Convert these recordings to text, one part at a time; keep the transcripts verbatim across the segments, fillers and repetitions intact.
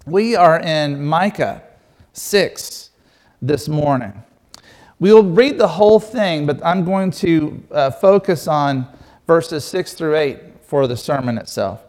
We are in Micah six this morning. We will read the whole thing, but I'm going to uh, focus on verses six through eight for the sermon itself.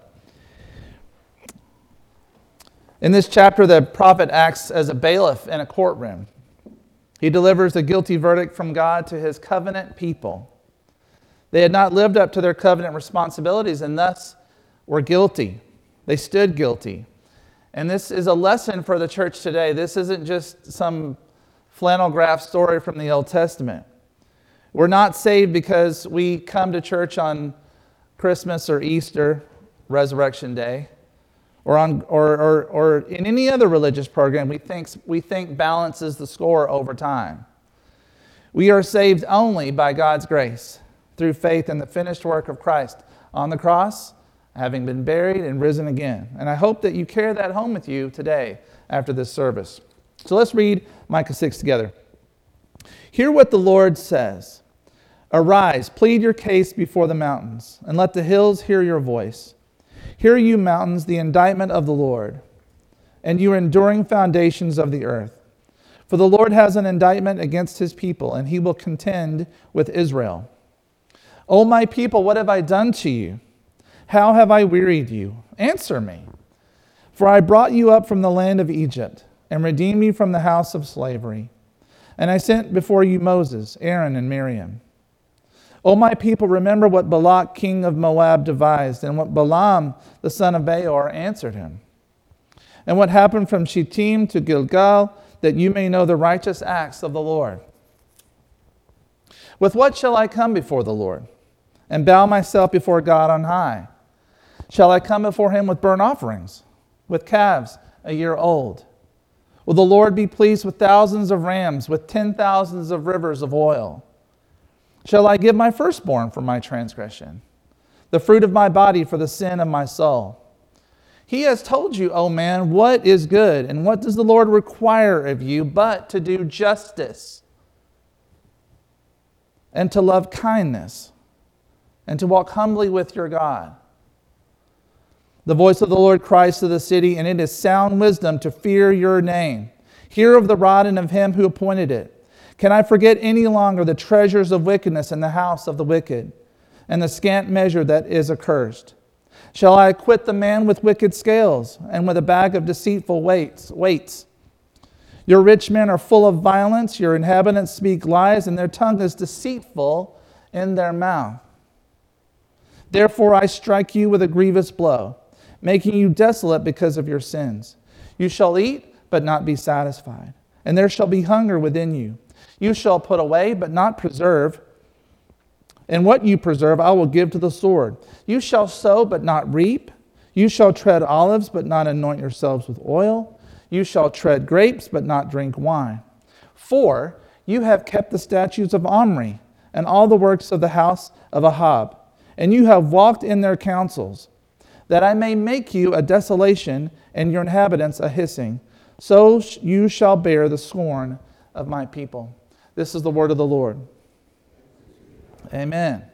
In this chapter, the prophet acts as a bailiff in a courtroom. He delivers a guilty verdict from God to his covenant people. They had not lived up to their covenant responsibilities and thus were guilty. They stood guilty. And this is a lesson for the church today. This isn't just some flannel graph story from the Old Testament. We're not saved because we come to church on Christmas or Easter, Resurrection Day, or on or or, or in any other religious program we think we think balances the score over time. We are saved only by God's grace through faith in the finished work of Christ on the cross, having been buried and risen again. And I hope that you carry that home with you today after this service. So let's read Micah six together. Hear what the Lord says. Arise, plead your case before the mountains, and let the hills hear your voice. Hear you mountains, the indictment of the Lord, and you enduring foundations of the earth. For the Lord has an indictment against his people, and he will contend with Israel. O my people, what have I done to you? How have I wearied you? Answer me. For I brought you up from the land of Egypt and redeemed you from the house of slavery. And I sent before you Moses, Aaron, and Miriam. O my people, remember what Balak, king of Moab, devised, and what Balaam, the son of Beor, answered him. And what happened from Shittim to Gilgal, that you may know the righteous acts of the Lord. With what shall I come before the Lord, and bow myself before God on high? Shall I come before him with burnt offerings, with calves a year old? Will the Lord be pleased with thousands of rams, with ten thousands of rivers of oil? Shall I give my firstborn for my transgression, the fruit of my body for the sin of my soul? He has told you, O man, what is good, and what does the Lord require of you but to do justice, and to love kindness, and to walk humbly with your God. The voice of the Lord cries to the city, and it is sound wisdom to fear your name. Hear of the rod and of him who appointed it. Can I forget any longer the treasures of wickedness in the house of the wicked, and the scant measure that is accursed? Shall I acquit the man with wicked scales, and with a bag of deceitful weights? weights? Your rich men are full of violence, your inhabitants speak lies, and their tongue is deceitful in their mouth. Therefore I strike you with a grievous blow, making you desolate because of your sins. You shall eat, but not be satisfied, and there shall be hunger within you. You shall put away, but not preserve, and what you preserve I will give to the sword. You shall sow, but not reap. You shall tread olives, but not anoint yourselves with oil. You shall tread grapes, but not drink wine. For you have kept the statutes of Omri, and all the works of the house of Ahab, and you have walked in their counsels, that I may make you a desolation and your inhabitants a hissing. So you shall bear the scorn of my people. This is the word of the Lord. Amen.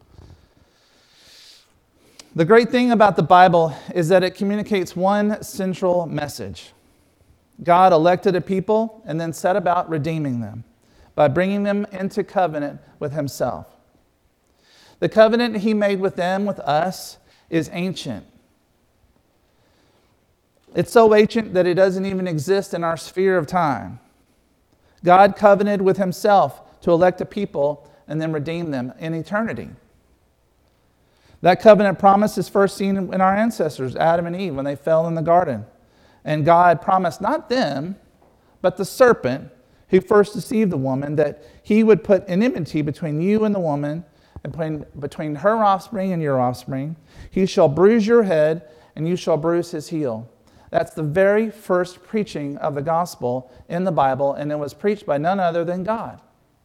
The great thing about the Bible is that it communicates one central message. God elected a people and then set about redeeming them by bringing them into covenant with himself. The covenant he made with them, with us, is ancient. It's so ancient that it doesn't even exist in our sphere of time. God covenanted with himself to elect a people and then redeem them in eternity. That covenant promise is first seen in our ancestors, Adam and Eve, when they fell in the garden. And God promised not them, but the serpent who first deceived the woman, that he would put an enmity between you and the woman, and between, between her offspring and your offspring. He shall bruise your head, and you shall bruise his heel. That's the very first preaching of the gospel in the Bible, and it was preached by none other than God.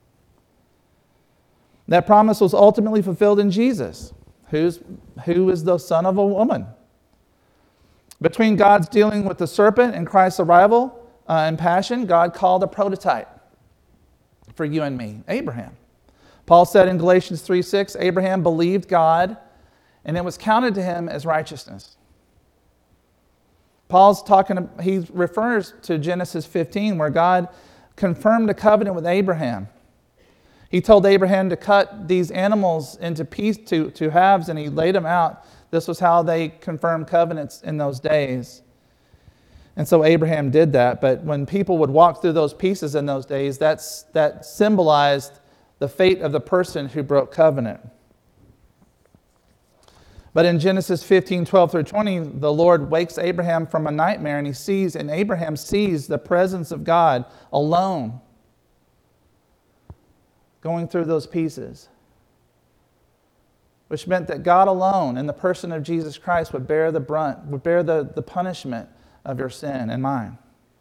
That promise was ultimately fulfilled in Jesus, who's, who is the son of a woman. Between God's dealing with the serpent and Christ's arrival uh, and passion, God called a prototype for you and me, Abraham. Paul said in Galatians three six, Abraham believed God, and it was counted to him as righteousness. Paul's talking, he refers to Genesis fifteen, where God confirmed a covenant with Abraham. He told Abraham to cut these animals into piece to, to halves, and he laid them out. This was how they confirmed covenants in those days. And so Abraham did that. But when people would walk through those pieces in those days, that's, that symbolized the fate of the person who broke covenant. But in Genesis fifteen, twelve through twenty, the Lord wakes Abraham from a nightmare, and he sees, and Abraham sees the presence of God alone, going through those pieces, which meant that God alone, in the person of Jesus Christ, would bear the brunt, would bear the, the punishment of your sin and mine.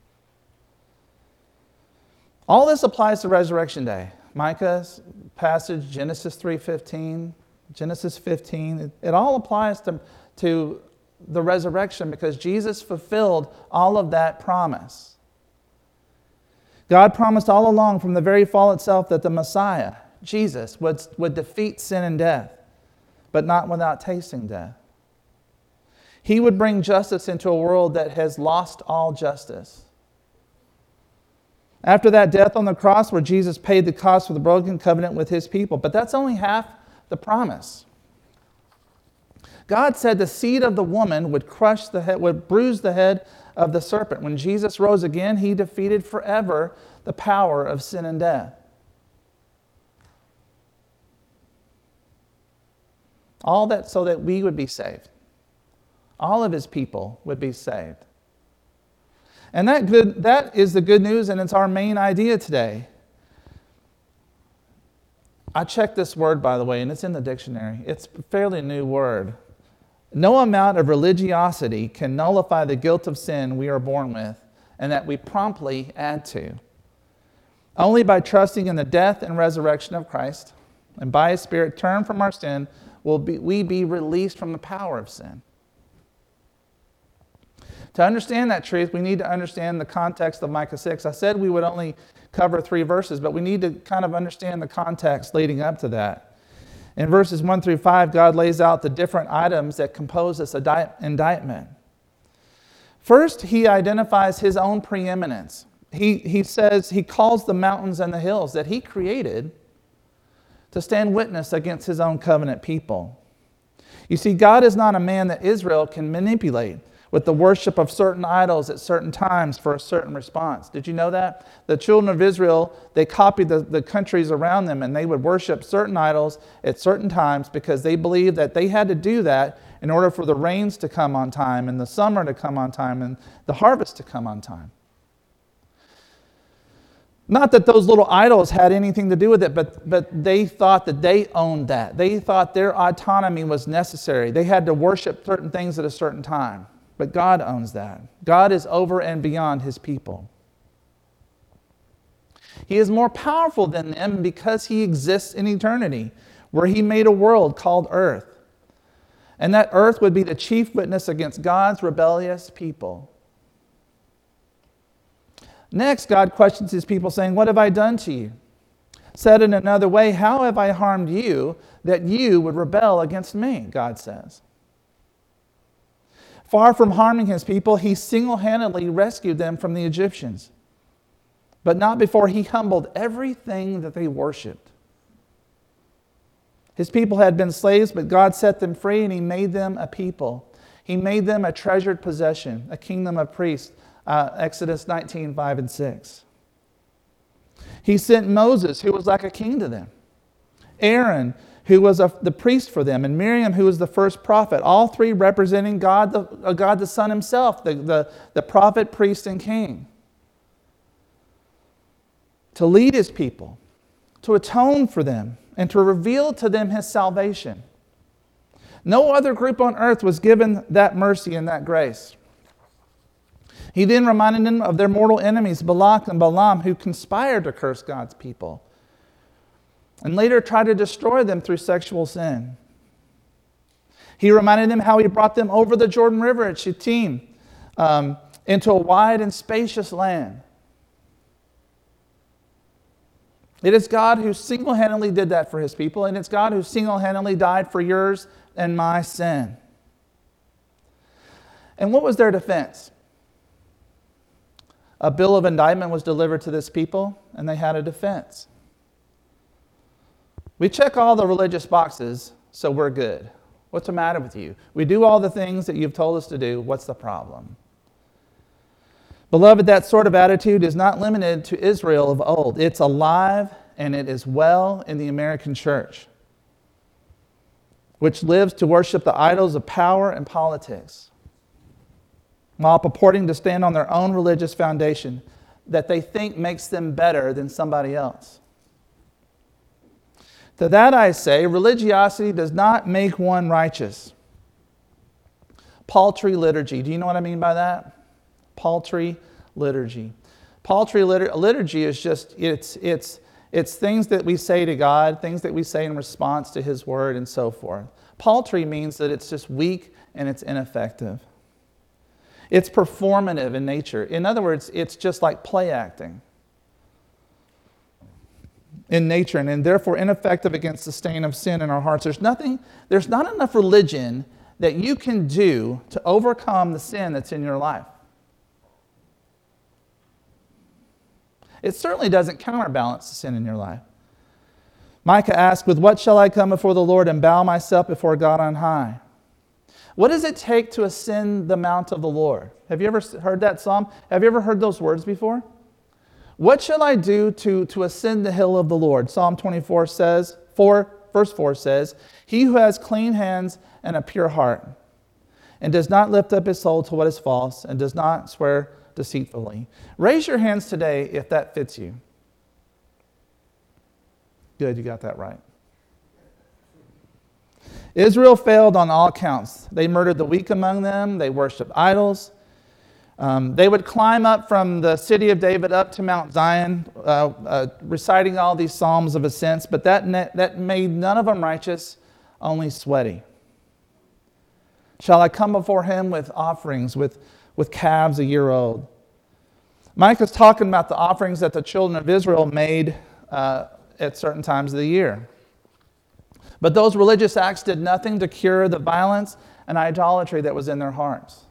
All this applies to Resurrection Day. Micah's passage, Genesis three fifteen, Genesis fifteen, it, it all applies to, to the resurrection because Jesus fulfilled all of that promise. God promised all along from the very fall itself that the Messiah, Jesus, would, would defeat sin and death, but not without tasting death. He would bring justice into a world that has lost all justice. After that death on the cross, where Jesus paid the cost for the broken covenant with his people, but that's only half the promise. God said the seed of the woman would crush the head, would bruise the head of the serpent. When Jesus rose again, he defeated forever the power of sin and death. All that so that we would be saved. All of his people would be saved. And that good that is the good news, and it's our main idea today. I checked this word, by the way, and it's in the dictionary. It's a fairly new word. No amount of religiosity can nullify the guilt of sin we are born with and that we promptly add to. Only by trusting in the death and resurrection of Christ and by his Spirit turn from our sin will be, we be released from the power of sin. To understand that truth, we need to understand the context of Micah six. I said we would only cover three verses, but we need to kind of understand the context leading up to that. In verses one through five, God lays out the different items that compose this indictment. First, he identifies his own preeminence. He, he says, he calls the mountains and the hills that he created to stand witness against his own covenant people. You see, God is not a man that Israel can manipulate with the worship of certain idols at certain times for a certain response. Did you know that? The children of Israel, they copied the, the countries around them, and they would worship certain idols at certain times because they believed that they had to do that in order for the rains to come on time and the summer to come on time and the harvest to come on time. Not that those little idols had anything to do with it, but, but they thought that they owned that. They thought their autonomy was necessary. They had to worship certain things at a certain time. But God owns that. God is over and beyond his people. He is more powerful than them because he exists in eternity, where he made a world called earth. And that earth would be the chief witness against God's rebellious people. Next, God questions his people, saying, "What have I done to you?" Said in another way, "How have I harmed you that you would rebel against me?" God says. Far from harming his people, he single-handedly rescued them from the Egyptians, but not before he humbled everything that they worshipped. His people had been slaves, but God set them free, and he made them a people. He made them a treasured possession, a kingdom of priests, uh, Exodus nineteen, five and six. He sent Moses, who was like a king to them, Aaron, who was a, the priest for them, and Miriam, who was the first prophet, all three representing God the, uh, God the Son himself, the, the, the prophet, priest, and king, to lead his people, to atone for them, and to reveal to them his salvation. No other group on earth was given that mercy and that grace. He then reminded them of their mortal enemies, Balak and Balaam, who conspired to curse God's people, and later tried to destroy them through sexual sin. He reminded them how he brought them over the Jordan River at Shittim um, into a wide and spacious land. It is God who single-handedly did that for his people, and it's God who single-handedly died for yours and my sin. And what was their defense? A bill of indictment was delivered to this people, and they had a defense. We check all the religious boxes, so we're good. What's the matter with you? We do all the things that you've told us to do. What's the problem? Beloved, that sort of attitude is not limited to Israel of old. It's alive and it is well in the American church, which lives to worship the idols of power and politics, while purporting to stand on their own religious foundation that they think makes them better than somebody else. To that I say, religiosity does not make one righteous. Paltry liturgy. Do you know what I mean by that? Paltry liturgy. Paltry litur- liturgy is just, it's, it's, it's things that we say to God, things that we say in response to His Word and so forth. Paltry means that it's just weak and it's ineffective. It's performative in nature. In other words, it's just like play acting in nature, and, and therefore ineffective against the stain of sin in our hearts. There's nothing, there's not enough religion that you can do to overcome the sin that's in your life. It certainly doesn't counterbalance the sin in your life. Micah asked, with what shall I come before the Lord and bow myself before God on high? What does it take to ascend the mount of the Lord? Have you ever heard that psalm? Have you ever heard those words before? What shall I do to, to ascend the hill of the Lord? Psalm twenty-four says, four, verse four says, he who has clean hands and a pure heart, and does not lift up his soul to what is false, and does not swear deceitfully. Raise your hands today if that fits you. Good, you got that right. Israel failed on all counts. They murdered the weak among them. They worshiped idols. Um, they would climb up from the city of David up to Mount Zion, uh, uh, reciting all these psalms of ascents, but that, ne- that made none of them righteous, only sweaty. Shall I come before him with offerings, with, with calves a year old? Micah's talking about the offerings that the children of Israel made uh, at certain times of the year. But those religious acts did nothing to cure the violence and idolatry that was in their hearts.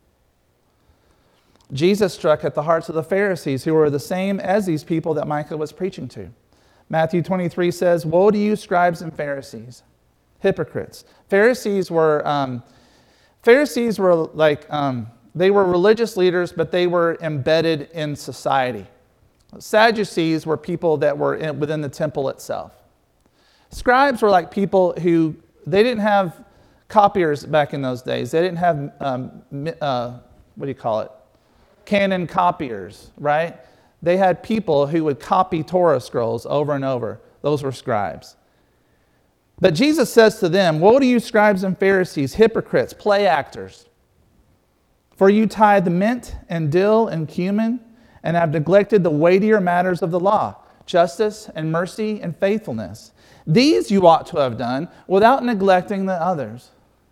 Jesus struck at the hearts of the Pharisees, who were the same as these people that Micah was preaching to. Matthew twenty-three says, woe to you, scribes and Pharisees, hypocrites. Pharisees were, um, Pharisees were like, um, they were religious leaders, but they were embedded in society. Sadducees were people that were in, within the temple itself. Scribes were like people who, they didn't have copiers back in those days. They didn't have, um, uh, what do you call it? Canon copiers, right? They had people who would copy Torah scrolls over and over. Those were scribes. But Jesus says to them, woe to you, scribes and Pharisees, hypocrites, play actors! For you tithe the mint and dill and cumin, and have neglected the weightier matters of the law, justice and mercy and faithfulness. These you ought to have done without neglecting the others.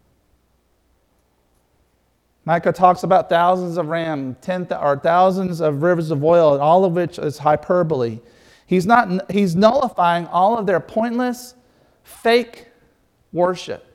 Micah talks about thousands of ram, ten th- or thousands of rivers of oil, and all of which is hyperbole. He's not. He's nullifying all of their pointless, fake worship.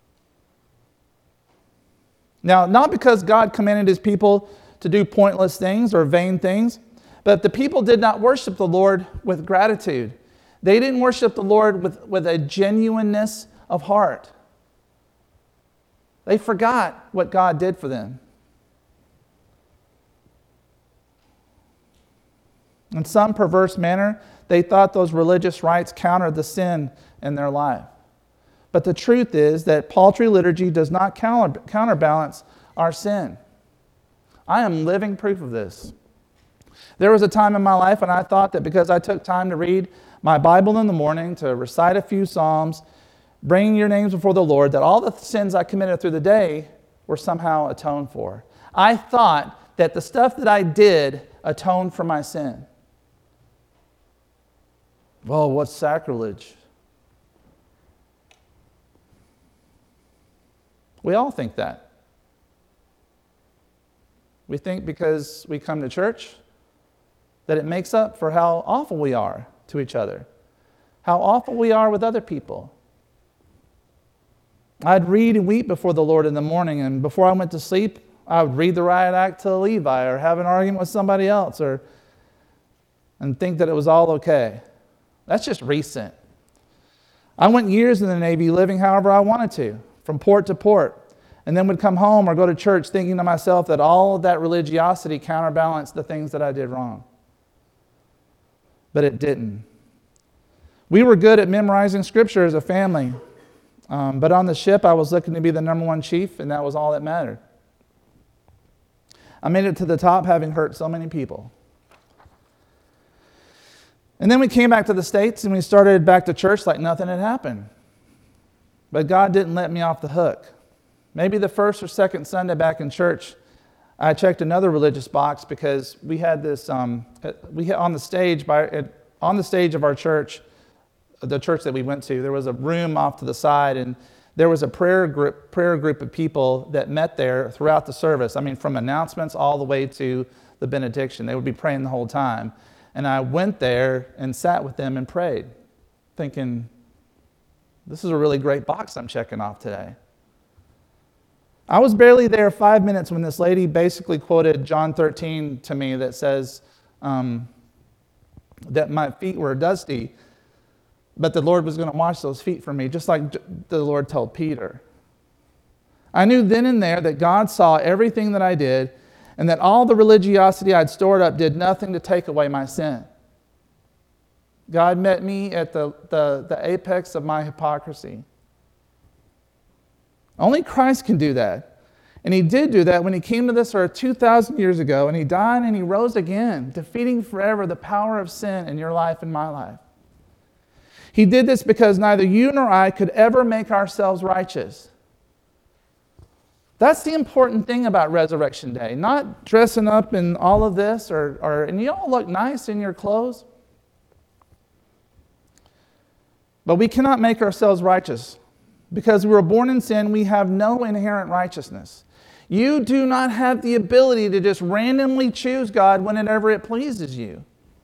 Now, not because God commanded His people to do pointless things or vain things, but the people did not worship the Lord with gratitude. They didn't worship the Lord with, with a genuineness of heart. They forgot what God did for them. In some perverse manner, they thought those religious rites countered the sin in their life. But the truth is that paltry liturgy does not counter, counterbalance our sin. I am living proof of this. There was a time in my life when I thought that because I took time to read my Bible in the morning, to recite a few psalms, bringing your names before the Lord, that all the sins I committed through the day were somehow atoned for. I thought that the stuff that I did atoned for my sin. Well, what's sacrilege? We all think that. We think because we come to church that it makes up for how awful we are to each other, how awful we are with other people. I'd read and weep before the Lord in the morning, and before I went to sleep, I would read the riot act to a Levi or have an argument with somebody else or and think that it was all okay. That's just recent. I went years in the Navy living however I wanted to, from port to port, and then would come home or go to church thinking to myself that all of that religiosity counterbalanced the things that I did wrong. But it didn't. We were good at memorizing scripture as a family, um, but on the ship I was looking to be the number one chief, and that was all that mattered. I made it to the top having hurt so many people. And then we came back to the States and we started back to church like nothing had happened. But God didn't let me off the hook. Maybe the first or second Sunday back in church, I checked another religious box because we had this, um, we had on the stage by on the stage of our church, the church that we went to, there was a room off to the side, and there was a prayer group, prayer group of people that met there throughout the service. I mean, from announcements all the way to the benediction. They would be praying the whole time. And I went there and sat with them and prayed, thinking, this is a really great box I'm checking off today. I was barely there five minutes when this lady basically quoted John thirteen to me that says um, that my feet were dusty, but the Lord was going to wash those feet for me, just like the Lord told Peter. I knew then and there that God saw everything that I did, and that all the religiosity I'd stored up did nothing to take away my sin. God met me at the, the, the apex of my hypocrisy. Only Christ can do that. And he did do that when he came to this earth two thousand years ago, and he died and he rose again, defeating forever the power of sin in your life and my life. He did this because neither you nor I could ever make ourselves righteous. That's the important thing about Resurrection Day. Not dressing up in all of this, or, or and you all look nice in your clothes. But we cannot make ourselves righteous. Because we were born in sin, we have no inherent righteousness. You do not have the ability to just randomly choose God whenever it pleases you.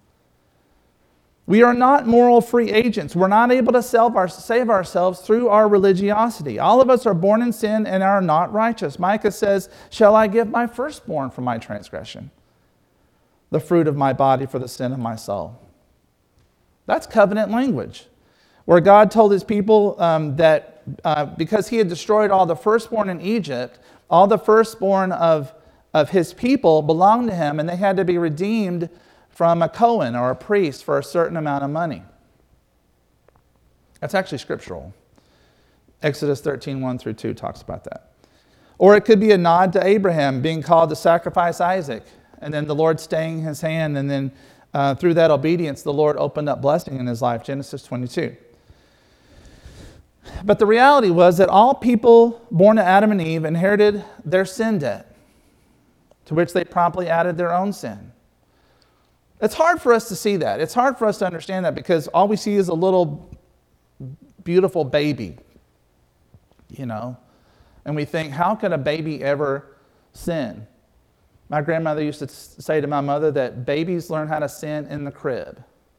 We are not moral free agents. We're not able to save ourselves through our religiosity. All of us are born in sin and are not righteous. Micah says, shall I give my firstborn for my transgression, the fruit of my body for the sin of my soul? That's covenant language, where God told his people um, that uh, because he had destroyed all the firstborn in Egypt, all the firstborn of, of his people belonged to him, and they had to be redeemed from a Cohen or a priest for a certain amount of money. That's actually scriptural. Exodus thirteen, one through two talks about that. Or it could be a nod to Abraham being called to sacrifice Isaac, and then the Lord staying his hand, and then uh, through that obedience, the Lord opened up blessing in his life, Genesis twenty-two. But the reality was that all people born to Adam and Eve inherited their sin debt, to which they promptly added their own sin. It's hard for us to see that. It's hard for us to understand that because all we see is a little beautiful baby, you know, and we think, how could a baby ever sin? My grandmother used to say to my mother that babies learn how to sin in the crib.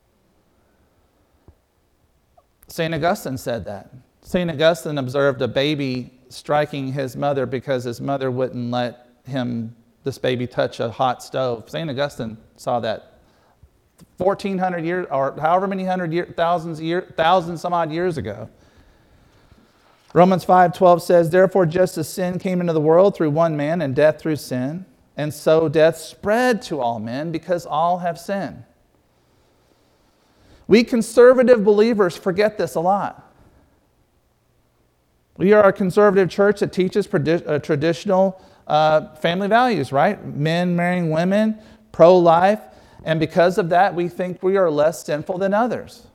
Saint Augustine said that. Saint Augustine observed a baby striking his mother because his mother wouldn't let him, this baby, touch a hot stove. Saint Augustine saw that fourteen hundred years, or however many hundred year, thousands, year, thousands some odd years ago. Romans five twelve says, therefore just as sin came into the world through one man and death through sin, and so death spread to all men because all have sinned. We conservative believers forget this a lot. We are a conservative church that teaches uh, traditional uh, family values, right? Men marrying women, pro-life. And because of that, we think we are less sinful than others.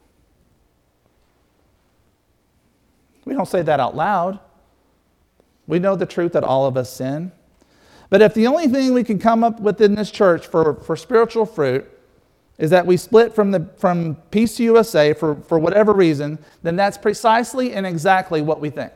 We don't say that out loud. We know the truth that all of us sin. But if the only thing we can come up with in this church for, for spiritual fruit is that we split from, the, from Peace U S A for, for whatever reason, then that's precisely and exactly what we think.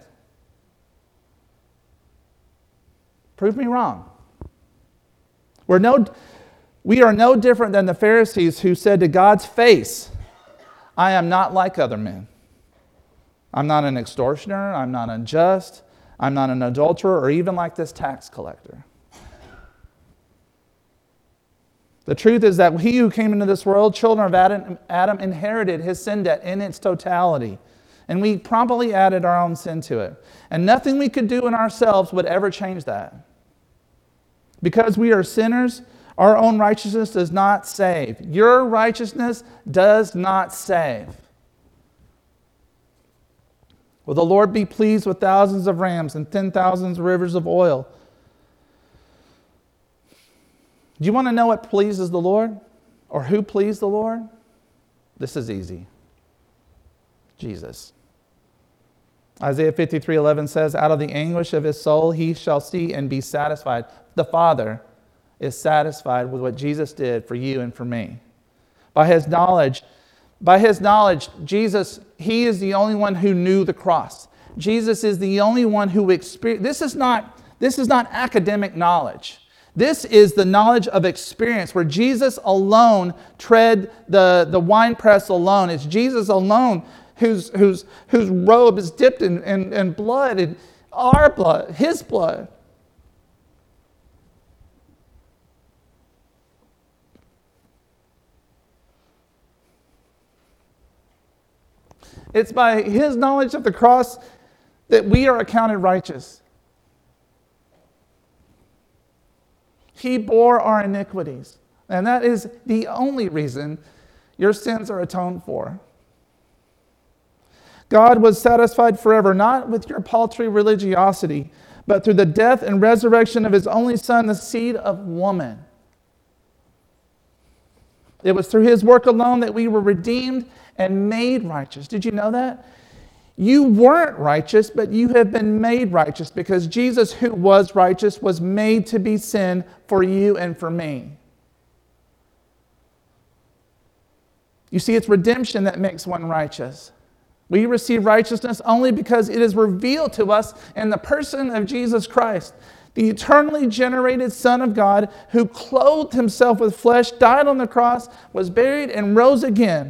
Prove me wrong. We're no... We are no different than the Pharisees who said to God's face, I am not like other men. I'm not an extortioner. I'm not unjust. I'm not an adulterer or even like this tax collector. The truth is that he who came into this world, children of Adam, Adam inherited his sin debt in its totality. And we promptly added our own sin to it. And nothing we could do in ourselves would ever change that. Because we are sinners, our own righteousness does not save. Your righteousness does not save. Will the Lord be pleased with thousands of rams and ten thousand rivers of oil? Do you want to know what pleases the Lord? Or who pleased the Lord? This is easy. Jesus. Isaiah fifty-three eleven says, out of the anguish of his soul he shall see and be satisfied. The Father is satisfied with what Jesus did for you and for me. By his knowledge, by his knowledge, Jesus, he is the only one who knew the cross. Jesus is the only one who experienced. This is not, this is not academic knowledge. This is the knowledge of experience where Jesus alone tread the, the winepress alone. It's Jesus alone whose, whose, whose robe is dipped in, in, in blood, in our blood, his blood. It's by his knowledge of the cross that we are accounted righteous. He bore our iniquities. And that is the only reason your sins are atoned for. God was satisfied forever, not with your paltry religiosity, but through the death and resurrection of his only Son, the seed of woman. It was through his work alone that we were redeemed and made righteous. Did you know that? You weren't righteous, but you have been made righteous because Jesus, who was righteous, was made to be sin for you and for me. You see, it's redemption that makes one righteous. We receive righteousness only because it is revealed to us in the person of Jesus Christ, the eternally generated Son of God, who clothed himself with flesh, died on the cross, was buried, and rose again.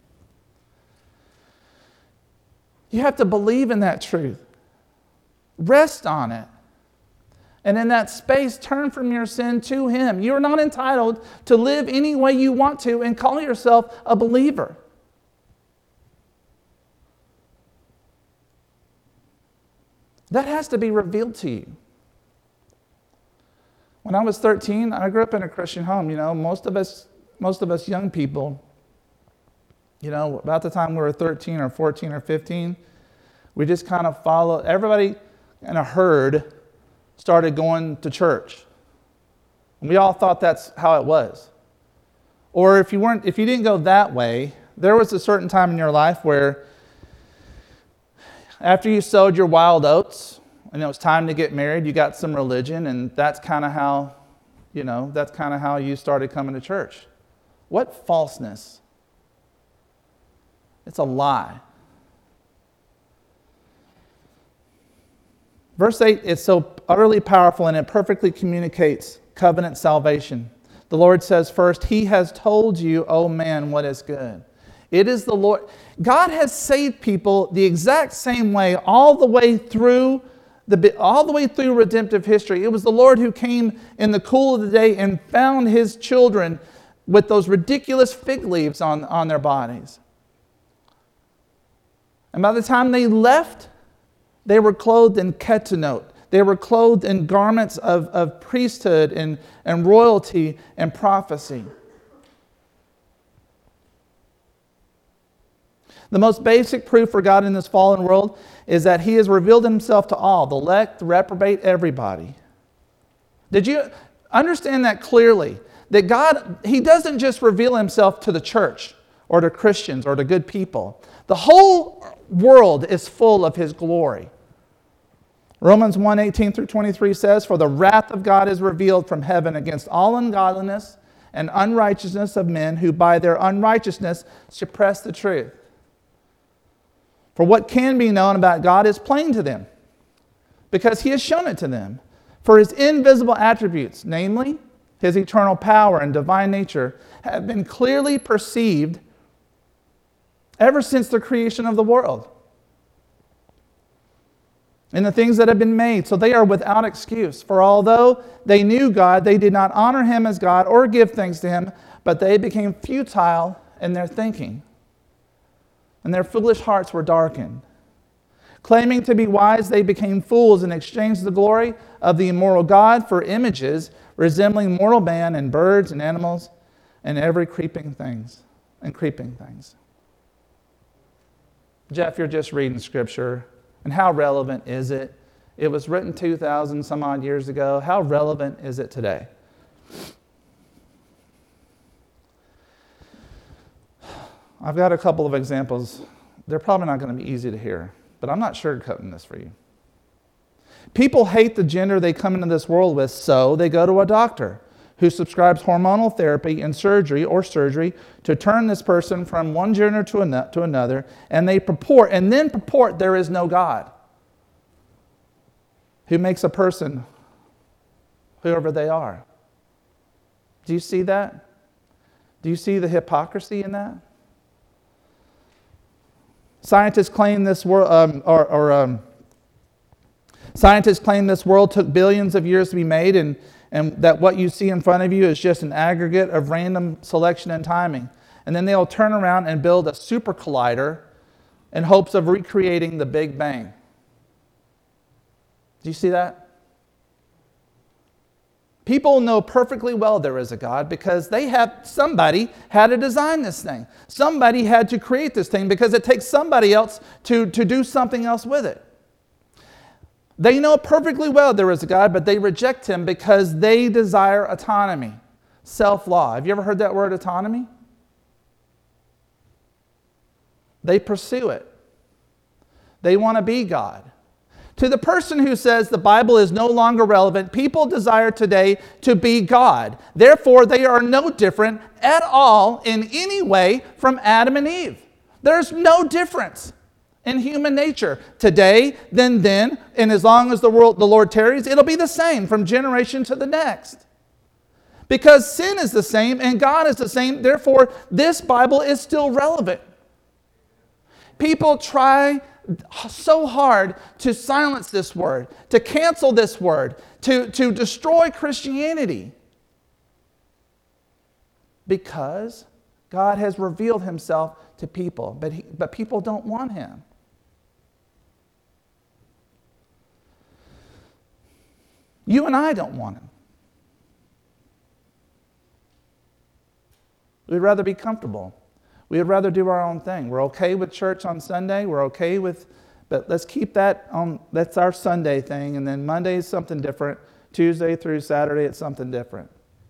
You have to believe in that truth. Rest on it. And in that space, turn from your sin to him. You're not entitled to live any way you want to and call yourself a believer. That has to be revealed to you. When I was thirteen, I grew up in a Christian home. You know, most of us, most of us young people, you know, about the time we were thirteen or fourteen or fifteen, we just kind of followed. Everybody in a herd started going to church. And we all thought that's how it was. Or if you weren't, if you didn't go that way, there was a certain time in your life where after you sowed your wild oats and it was time to get married, you got some religion, and that's kind of how, you know, that's kind of how you started coming to church. What falseness. It's a lie. Verse eight is so utterly powerful, and it perfectly communicates covenant salvation. The Lord says first, he has told you, O man, what is good. It is the Lord. God has saved people the exact same way all the way through the all the way through redemptive history. It was the Lord who came in the cool of the day and found his children with those ridiculous fig leaves on, on their bodies. And by the time they left, they were clothed in ketanot. They were clothed in garments of, of priesthood and, and royalty and prophecy. The most basic proof for God in this fallen world is that he has revealed himself to all, the elect, the reprobate, everybody. Did you understand that clearly? That God, he doesn't just reveal himself to the church or to Christians or to good people. The whole world is full of his glory. Romans one eighteen through twenty-three says, for the wrath of God is revealed from heaven against all ungodliness and unrighteousness of men who by their unrighteousness suppress the truth. For what can be known about God is plain to them, because he has shown it to them. For his invisible attributes, namely his eternal power and divine nature, have been clearly perceived ever since the creation of the world. in the things that have been made, so they are without excuse. For although they knew God, they did not honor him as God or give thanks to him, but they became futile in their thinking, and their foolish hearts were darkened. Claiming to be wise, they became fools and exchanged the glory of the immortal God for images resembling mortal man and birds and animals and every creeping things and creeping things. Jeff, you're just reading Scripture. And how relevant is it? It was written two thousand some odd years ago. How relevant is it today? I've got a couple of examples. They're probably not going to be easy to hear, but I'm not sugarcoating this for you. People hate the gender they come into this world with, so they go to a doctor who subscribes hormonal therapy and surgery or surgery to turn this person from one gender to, an- to another, and they purport, and then purport there is no God who makes a person whoever they are. Do you see that? Do you see the hypocrisy in that? Scientists claim this world, um, or, or um, scientists claim this world took billions of years to be made, and and that what you see in front of you is just an aggregate of random selection and timing. And then they'll turn around and build a super collider in hopes of recreating the Big Bang. Do you see that? People know perfectly well there is a God because they have, somebody had to design this thing. Somebody had to create this thing because it takes somebody else to, to do something else with it. They know perfectly well there is a God, but they reject him because they desire autonomy, self-law. Have you ever heard that word, autonomy? They pursue it. They want to be God. To the person who says the Bible is no longer relevant, people desire today to be God. Therefore, they are no different at all in any way from Adam and Eve. There's no difference in human nature today than then, and as long as the world, the Lord tarries, it'll be the same from generation to the next. Because sin is the same and God is the same, therefore this Bible is still relevant. People try so hard to silence this word, to cancel this word, to, to destroy Christianity. Because God has revealed himself to people, but, he, but people don't want him. You and I don't want him. We'd rather be comfortable. We'd rather do our own thing. We're okay with church on Sunday. We're okay with, but let's keep that on, that's our Sunday thing. And then Monday is something different. Tuesday through Saturday, it's something different.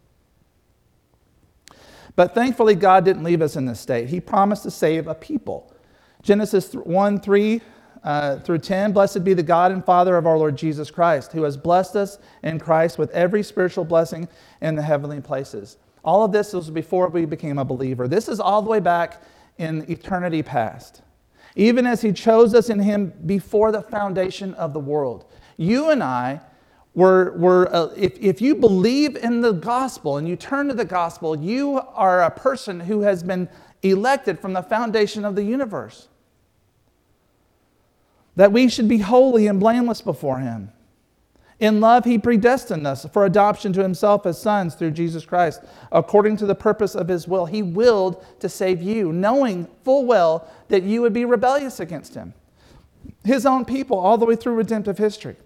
But thankfully, God didn't leave us in this state. He promised to save a people. Genesis one, three uh, through ten, blessed be the God and Father of our Lord Jesus Christ, who has blessed us in Christ with every spiritual blessing in the heavenly places. All of this was before we became a believer. This is all the way back in eternity past. Even as he chose us in him before the foundation of the world. You and I were, were uh, if, if you believe in the gospel and you turn to the gospel, you are a person who has been elected from the foundation of the universe. That we should be holy and blameless before him. In love, he predestined us for adoption to himself as sons through Jesus Christ, according to the purpose of his will. He willed to save you, knowing full well that you would be rebellious against him. His own people, all the way through redemptive history.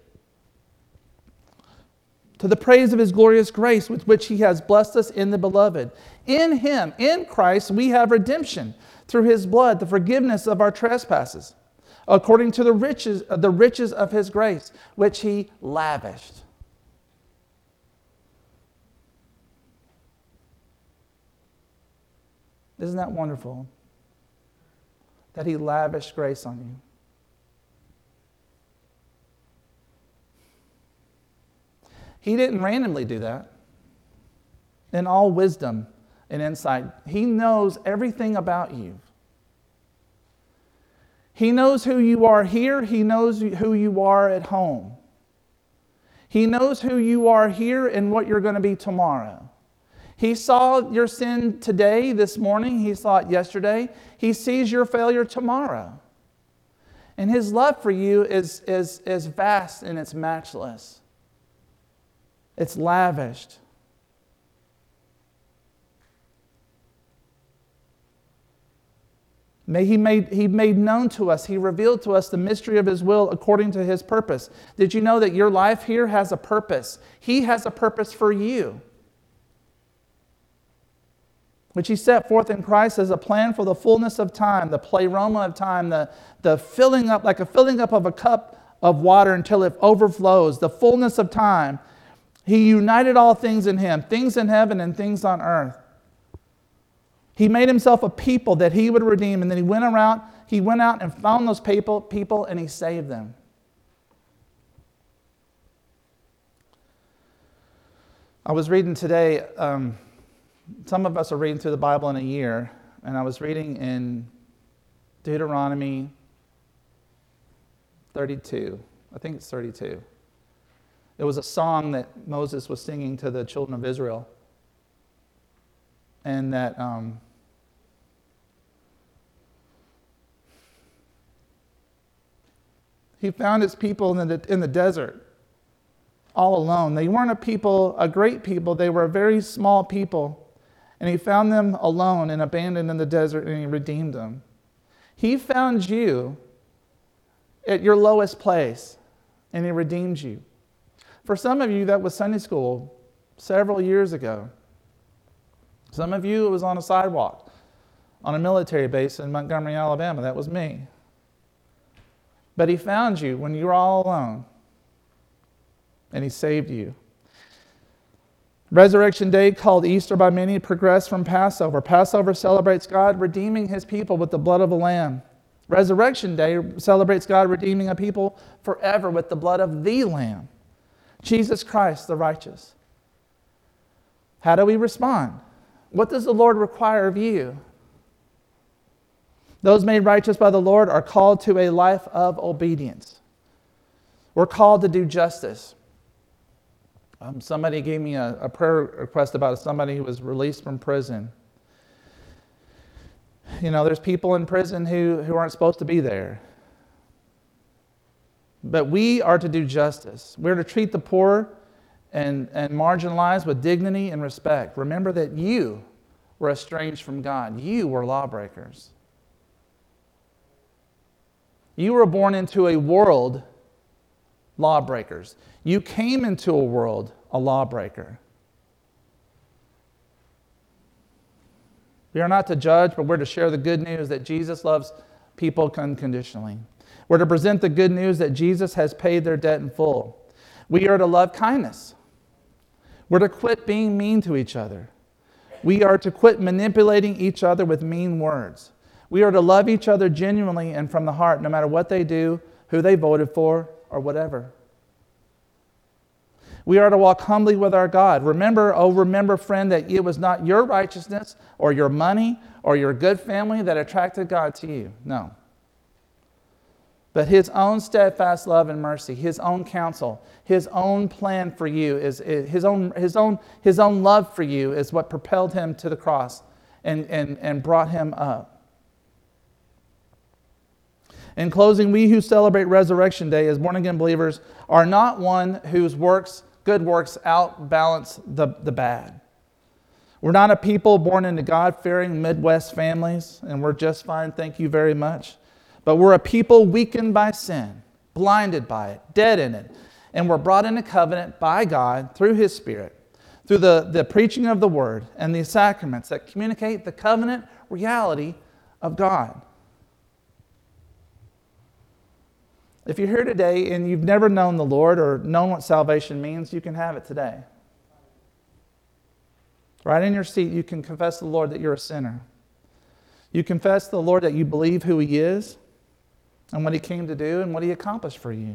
To the praise of his glorious grace with which he has blessed us in the beloved. In him, in Christ, we have redemption through his blood, the forgiveness of our trespasses, according to the riches, the riches of his grace, which he lavished. Isn't that wonderful? That he lavished grace on you. He didn't randomly do that. In all wisdom and insight, he knows everything about you. He knows who you are here. He knows who you are at home. He knows who you are here and what you're going to be tomorrow. He saw your sin today, this morning. He saw it yesterday. He sees your failure tomorrow. And his love for you is, is, is vast and it's matchless. It's lavished. May he made, he made known to us, he revealed to us the mystery of his will according to his purpose. Did you know that your life here has a purpose? He has a purpose for you, which he set forth in Christ as a plan for the fullness of time, the pleroma of time, the, the filling up, like a filling up of a cup of water until it overflows, the fullness of time. He united all things in him, things in heaven and things on earth. He made himself a people that he would redeem, and then he went around, he went out and found those people, people and he saved them. I was reading today, um, some of us are reading through the Bible in a year, and I was reading in Deuteronomy thirty-two. I think it's thirty-two. It was a song that Moses was singing to the children of Israel. And that um, he found his people in the, in the desert, all alone. They weren't a people, a great people. They were a very small people. And he found them alone and abandoned in the desert, and he redeemed them. He found you at your lowest place, and he redeemed you. For some of you, that was Sunday school several years ago. Some of you, it was on a sidewalk, on a military base in Montgomery, Alabama. That was me. But he found you when you were all alone, and he saved you. Resurrection Day, called Easter by many, progressed from Passover. Passover celebrates God redeeming his people with the blood of a lamb. Resurrection Day celebrates God redeeming a people forever with the blood of the Lamb, Jesus Christ, the righteous. How do we respond? What does the Lord require of you? Those made righteous by the Lord are called to a life of obedience. We're called to do justice. Um, somebody gave me a, a prayer request about somebody who was released from prison. You know, there's people in prison who, who aren't supposed to be there. But we are to do justice. We're to treat the poor and, and marginalized with dignity and respect. Remember that you were estranged from God. You were lawbreakers. You were born into a world lawbreakers. You came into a world a lawbreaker. We are not to judge, but we're to share the good news that Jesus loves people unconditionally. We're to present the good news that Jesus has paid their debt in full. We are to love kindness. We're to quit being mean to each other. We are to quit manipulating each other with mean words. We are to love each other genuinely and from the heart, no matter what they do, who they voted for, or whatever. We are to walk humbly with our God. Remember, oh, remember, friend, that it was not your righteousness or your money or your good family that attracted God to you. No. But his own steadfast love and mercy, his own counsel, his own plan for you, is, is his own, his own, his own love for you is what propelled him to the cross and, and, and brought him up. In closing, we who celebrate Resurrection Day as born-again believers are not one whose works, good works, outbalance the, the bad. We're not a people born into God-fearing Midwest families, and we're just fine, thank you very much. But we're a people weakened by sin, blinded by it, dead in it. And we're brought into covenant by God through his Spirit, through the, the preaching of the Word and the sacraments that communicate the covenant reality of God. If you're here today and you've never known the Lord or known what salvation means, you can have it today. Right in your seat, you can confess to the Lord that you're a sinner. You confess to the Lord that you believe who he is and what he came to do and what he accomplished for you.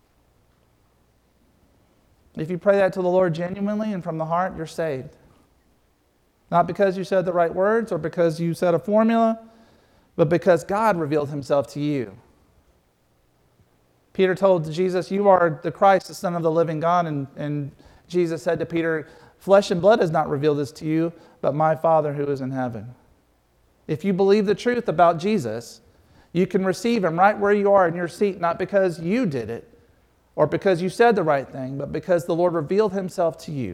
If you pray that to the Lord genuinely and from the heart, you're saved. Not because you said the right words or because you said a formula, but because God revealed himself to you. Peter told Jesus, you are the Christ, the Son of the living God. And, and Jesus said to Peter, flesh and blood has not revealed this to you, but my Father who is in heaven. If you believe the truth about Jesus, You can receive Him right where you are in your seat, not because you did it or because you said the right thing, but because the Lord revealed Himself to you.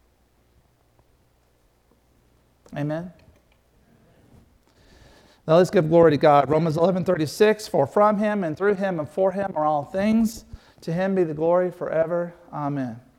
Amen? Now let's give glory to God. Romans eleven thirty-six, for from Him and through Him and for Him are all things. To Him be the glory forever. Amen.